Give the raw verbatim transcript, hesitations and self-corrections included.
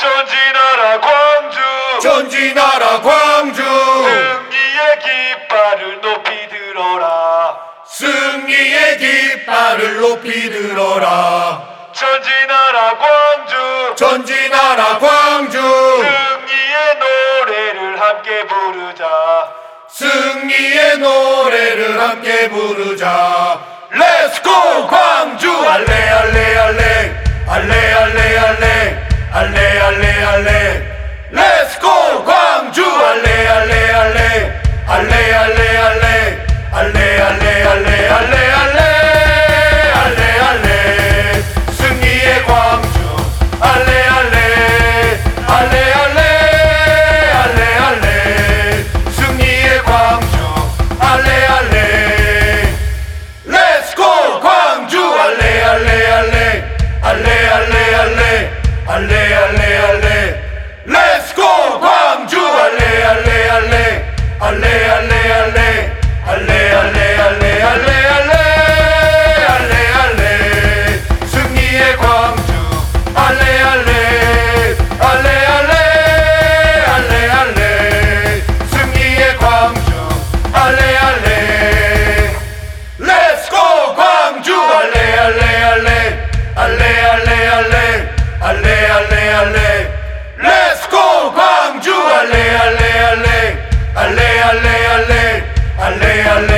전진하라 광주, 전진하라 광주. 승리의 깃발을 높이 들어라. 승리의 깃발을 높이 들어라. 전진하라 광주, 전진하라 광주. 승리의 노래를 함께 부르자. 승리의 노래를 함께 부르자. Let's go 광주. 알레 알레 알레 알레 알레 알레 알레 알레 알레. Let's go 광주. 알레 알레 알레 알레 알레 알레 알레 알레 알레 알레 알레 알레 알레. 승리의 광주. 알레 알레 알레 알레 알레 알레. 승리의 광주. 알레 알레. Let's go 광주. 알레 알레 알레 알레 알레 알레 알레 알레 알레. Let's go 광주. 알레 알레 알레 알레 알레 알레 알레 알레 알레 알레 알레 알레 알레. 승리의 광주. 알레 알레 알레 알레 알레 알레. 승리의 광주. 알레 알레. Let's go 광주. 알레 알레 알레 알레 알레 알레 알레 알레 알레. Let's go 광주. 알레 알레 알레 알레 알레 알레 알레 알레